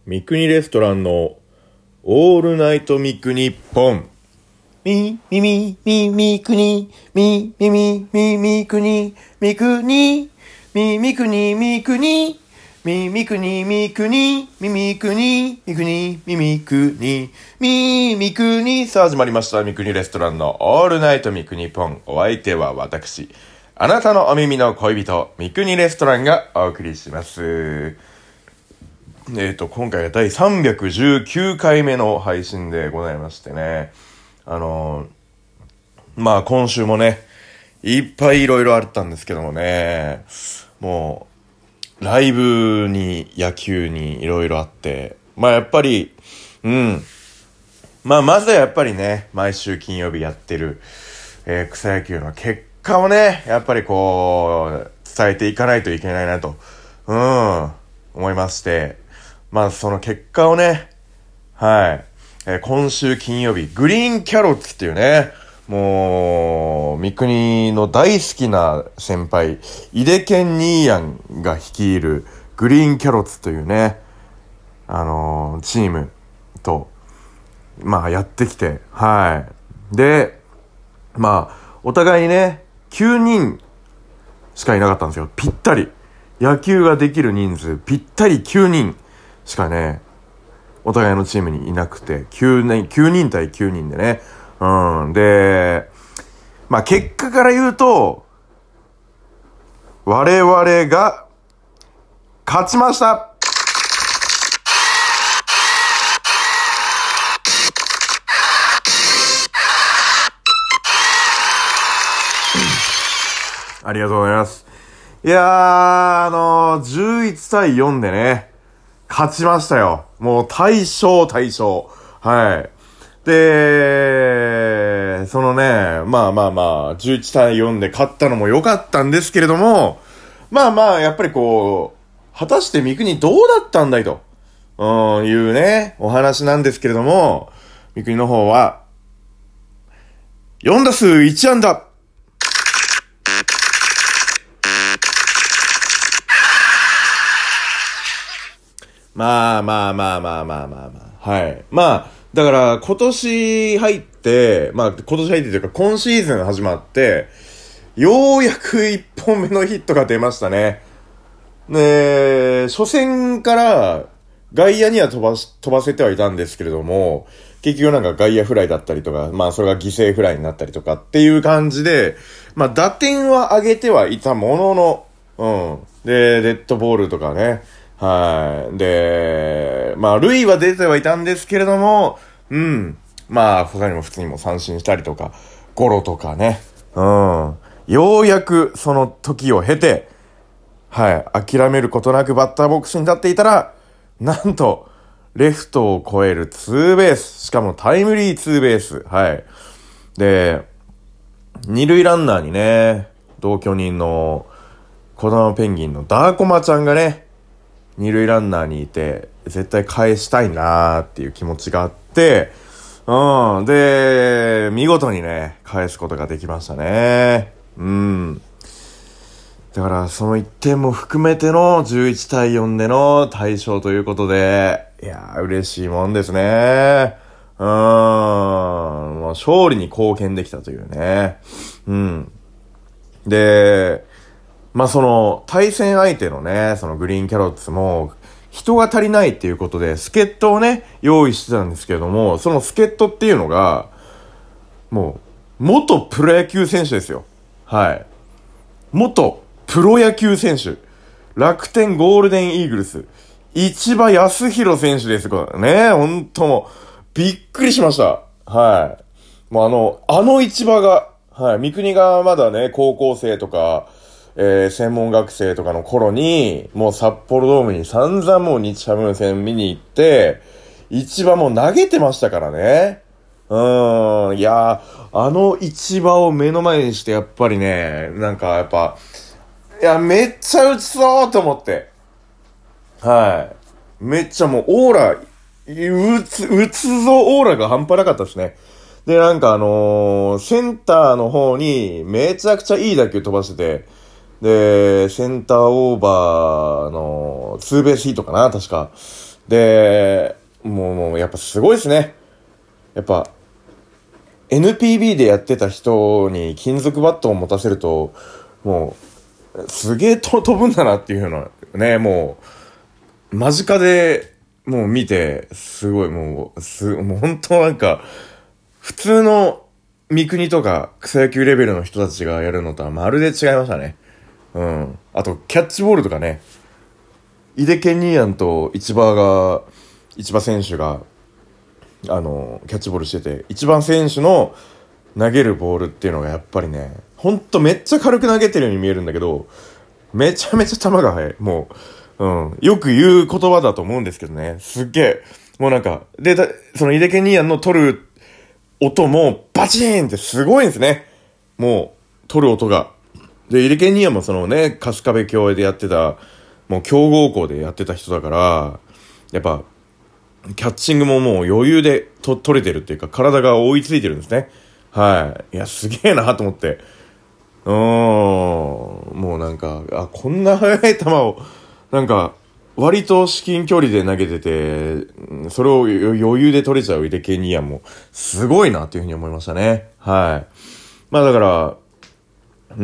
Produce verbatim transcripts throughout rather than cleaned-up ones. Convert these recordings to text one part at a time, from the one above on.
三国レストランのオールナイト三国ポン。み、みみ、み、みくに、み、みみ、み、みくに、みくに、み、みくに、みくに、み、みくに、みくに、み、みくに、みくに、み、みくに、み、みくに。さあ始まりました。三国レストランのオールナイト三国ポン。お相手は私、あなたのお耳の恋人、三国レストランがお送りします。えっと、今回が第さんびゃくじゅうきゅうかいめの配信でございましてね。あのー、まあ今週もね、いっぱいいろいろあったんですけどもね、もう、ライブに野球にいろいろあって、まあやっぱり、うん、まあまずはやっぱりね、毎週金曜日やってる、えー、草野球の結果をね、やっぱりこう、伝えていかないといけないなと、うん、思いまして、まあその結果をね、はい、えー、今週金曜日、グリーンキャロッツっていうね、もう、三国の大好きな先輩、井出健兄やんが率いるグリーンキャロッツというね、あのー、チームと、まあやってきて、はい。で、まあ、お互いにね、きゅうにんしかいなかったんですよ。ぴったり。野球ができる人数、ぴったりきゅうにんしかね、お互いのチームにいなくて、きゅうにん、きゅうにん対きゅうにんでね。うん。で、まあ結果から言うと、我々が勝ちました。ありがとうございます。いやー、あのー、じゅういちたいよんでね、勝ちましたよ。もう大勝大勝。はい。で、そのね、まあまあまあ、じゅういちたいよんで勝ったのも良かったんですけれども、まあまあ、やっぱりこう、果たして三国どうだったんだいと、うん、いうね、お話なんですけれども、三国の方は、よんだすういちあんだ。まあまあまあまあまあまあまあ。はい。まあ、だから今年入って、まあ今年入ってというか今シーズン始まって、ようやくいっぽんめのヒットが出ましたね。で、初戦から外野には飛ばし、飛ばせてはいたんですけれども、結局なんか外野フライだったりとか、まあそれが犠牲フライになったりとかっていう感じで、まあ打点は上げてはいたものの、うん。で、デッドボールとかね、はい。で、まあ、塁は出てはいたんですけれども、うん。まあ、他にも普通にも三振したりとか、ゴロとかね。うん。ようやくその時を経て、はい。諦めることなくバッターボックスに立っていたら、なんと、レフトを越えるツーベース。しかもタイムリーツーベース。はい。で、二塁ランナーにね、同居人の小玉ペンギンのダーコマちゃんがね、二塁ランナーにいて、絶対返したいなーっていう気持ちがあって、うん。で、見事にね、返すことができましたね。うん。だから、そのいってんも含めてのじゅういちたいよんでの大勝ということで、いやー、嬉しいもんですね。うん。もう勝利に貢献できたというね。うん。で、まあその対戦相手のね、そのグリーンキャロッツも人が足りないっていうことで助っ人をね、用意してたんですけれども、その助っ人っていうのが、もう、元プロ野球選手ですよ。はい。元プロ野球選手。楽天ゴールデンイーグルス。市場康弘選手です。これね、ほんともう、びっくりしました。はい。もうあの、あの市場が、はい、三国がまだね、高校生とか、えー、専門学生とかの頃に、もう札幌ドームに散々もう日ハム戦見に行って、市場も投げてましたからね。うーん、いやー、あの市場を目の前にしてやっぱりね、なんかやっぱ、いや、めっちゃ打ちそうと思って。はい。めっちゃもうオーラ、打つ、打つぞオーラが半端なかったですね。で、なんかあのー、センターの方にめちゃくちゃいい打球飛ばしてて、で、センターオーバーのツーベースヒットかな、確か。 で、もう、もうやっぱすごいですね。やっぱ、エヌピービー でやってた人に金属バットを持たせると、もう、すげえと飛ぶんだなっていうのはね、もう、間近でもう見て、すごいもう、す、もう本当なんか、普通の三国とか草野球レベルの人たちがやるのとはまるで違いましたね。うん。あと、キャッチボールとかね、井出ケニーアンと市場が、市場選手が、あの、キャッチボールしてて、一番選手の投げるボールっていうのがやっぱりね、ほんとめっちゃ軽く投げてるように見えるんだけど、めちゃめちゃ球が速い。もう、うん。よく言う言葉だと思うんですけどね。すっげえ。もうなんか、で、その井出ケニーアンの取る音もバチーンってすごいんですね。もう、取る音が。で、井出ケニーアンもそのね、春日部共栄でやってた、もう強豪校でやってた人だから、やっぱ、キャッチングももう余裕でと取れてるっていうか、体が追いついてるんですね。はい。いや、すげえなと思って。うーん。もうなんか、あ、こんな速い球を、なんか、割と至近距離で投げてて、それを余裕で取れちゃう井出ケニーアンも、すごいなっていうふうに思いましたね。はい。まあだから、うん、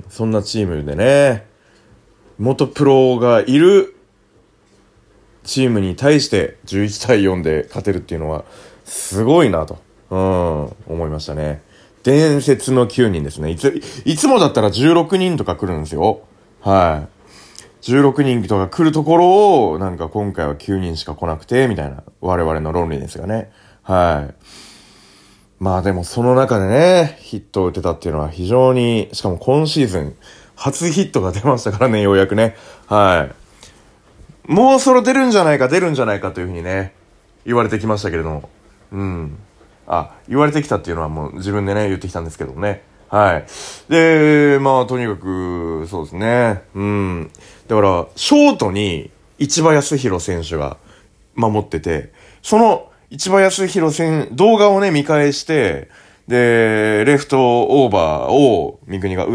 そんなチームでね、元プロがいるチームに対してじゅういちたいよんで勝てるっていうのはすごいなと、うん、思いましたね。伝説のきゅうにんですね。いつ、いつもだったらじゅうろくにんとか来るんですよ。はい。じゅうろくにんとか来るところを、なんか今回はきゅうにんしか来なくて、みたいな、我々の論理ですがね。はい。まあでもその中でね、ヒットを打てたっていうのは非常に、しかも今シーズン、初ヒットが出ましたからね、ようやくね。はい。もうそろ出るんじゃないか、出るんじゃないかというふうにね、言われてきましたけれども。うん。あ、言われてきたっていうのはもう自分でね、言ってきたんですけどもね。はい。で、まあ、とにかく、そうですね。うん。だから、ショートに、市場康弘選手が守ってて、その、市場康弘選、動画をね、見返して、で、レフトオーバーを三國が打って、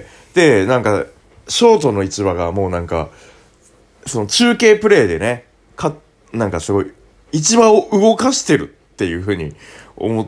で、なんか、ショートの市場がもうなんか、その中継プレイでね、か、なんかすごい、市場を動かしてるっていう風に思って、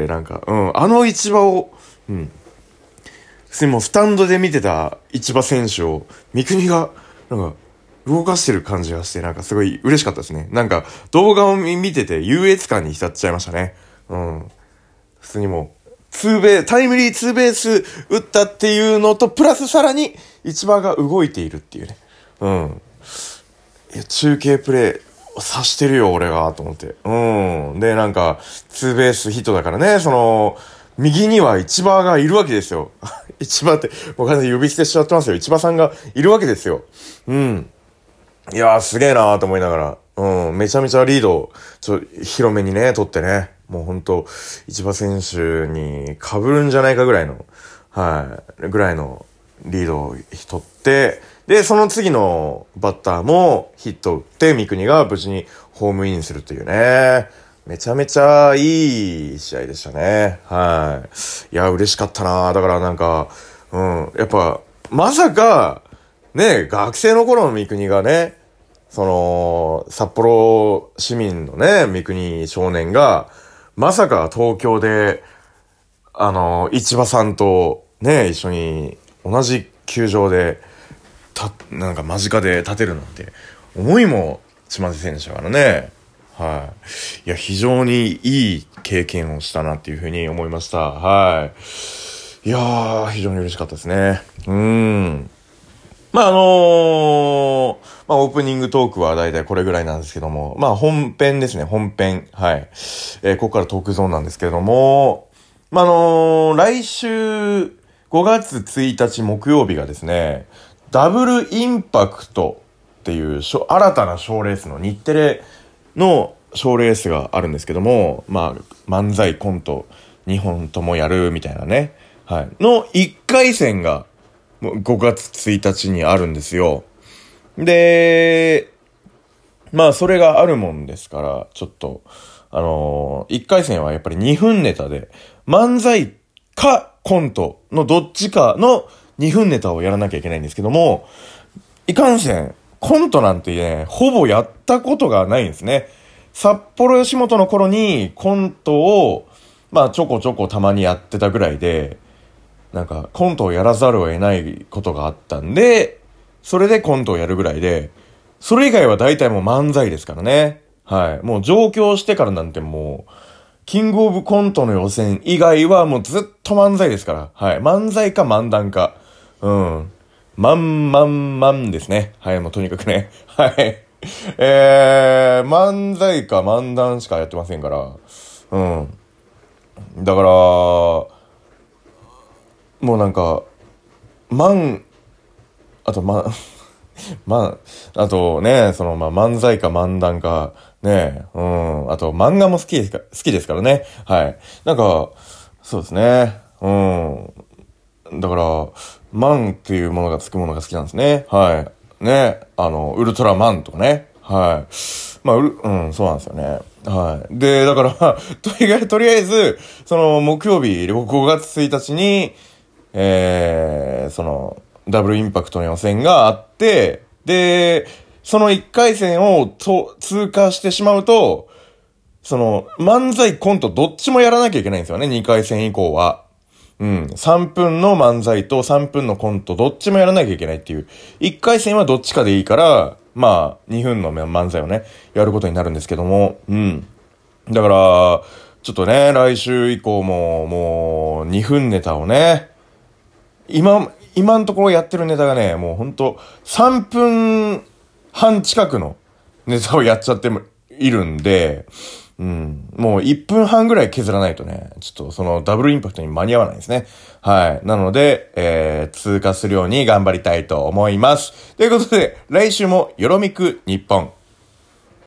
なんか、うん、あの市場を、うん。普通にもうスタンドで見てた市場選手を、三國が、なんか、動かしてる感じがして、なんかすごい嬉しかったですね。なんか、動画を見てて優越感に浸っちゃいましたね。うん。普通にもう、ツーベース、タイムリーツーベース打ったっていうのと、プラスさらに、市場が動いているっていうね。うん。いや、中継プレイ、察してるよ、俺が、と思って。うん。で、なんか、ツーベースヒットだからね、その、右には市場がいるわけですよ。市場って、もう完全に呼び捨てしちゃってますよ。市場さんがいるわけですよ。うん。いやー、すげえなーと思いながら。うん。めちゃめちゃリードを、ちょ、広めにね、取ってね。もうほんと、市場選手に被るんじゃないかぐらいの、はい、ぐらいのリードを取って、で、その次のバッターもヒットを打って、三國が無事にホームインするというね。めちゃめちゃいい試合でしたね。はい。いや、嬉しかったな。だからなんか、うん。やっぱ、まさか、ね、学生の頃の三國がね、その、札幌市民のね、三國少年が、まさか東京で、あの、市場さんとね、一緒に同じ球場で、た、なんか間近で立てるなんて、思いもしませんでしたからね。はい。いや、非常にいい経験をしたなっていうふうに思いました。はい。いやー、非常に嬉しかったですね。うーん。まあ、あのー、まあ、オープニングトークはだいたいこれぐらいなんですけども、まあ、本編ですね、本編。はい。えー、ここからトークゾーンなんですけれども、まあ、あのー、来週ごがつついたち木曜日がですね、ダブルインパクトっていう新たな賞レースの日テレの賞レースがあるんですけども、まあ、漫才コントにほんともやるみたいなね、はい。のいっかい戦がごがつついたちにあるんですよ。で、まあそれがあるもんですから、ちょっと、あのー、いっかい戦はやっぱりにふんネタで、漫才かコントのどっちかのにふんネタをやらなきゃいけないんですけども、いかんせん、 コントなんてね、ほぼやったことがないんですね。札幌吉本の頃にコントを、まあちょこちょこたまにやってたぐらいで、なんかコントをやらざるを得ないことがあったんで、それでコントをやるぐらいで、それ以外は大体もう漫才ですからね。はい。もう上京してからなんてもう、キングオブコントの予選以外はもうずっと漫才ですから。はい。漫才か漫談か。うん。まんまんまんですね。はい。もうとにかくね。はい。えー、漫才か漫談しかやってませんから。うん。だから、もうなんか、漫、あとま、まあ、あとね、そのまあ漫才か漫談か、ね、うん、あと漫画も好きですか、好きですからね。はい。なんか、そうですね。うん。だから、マンっていうものがつくものが好きなんですね。はい。ね。あの、ウルトラマンとかね。はい。まあ、うる、うん、そうなんですよね。はい。で、だから、とりあえず、とりあえず、その、木曜日、ごがつついたちに、えー、その、ダブルインパクトの予選があって、で、そのいっかい戦をと通過してしまうと、その、漫才コントどっちもやらなきゃいけないんですよね、にかい戦以降は。うん。さんぷんの漫才とさんぷんのコントどっちもやらなきゃいけないっていう。いっかい戦はどっちかでいいから、まあ、にふんの漫才をね、やることになるんですけども、うん。だから、ちょっとね、来週以降も、もう、にふんネタをね、今、今のところやってるネタがね、もうほんと、さんぷんはん近くのネタをやっちゃっているんで、うん。もういっぷんはんぐらい削らないとね、ちょっとそのダブルインパクトに間に合わないですね。はい。なので、えー、通過するように頑張りたいと思います。ということで、来週もよろみく日本。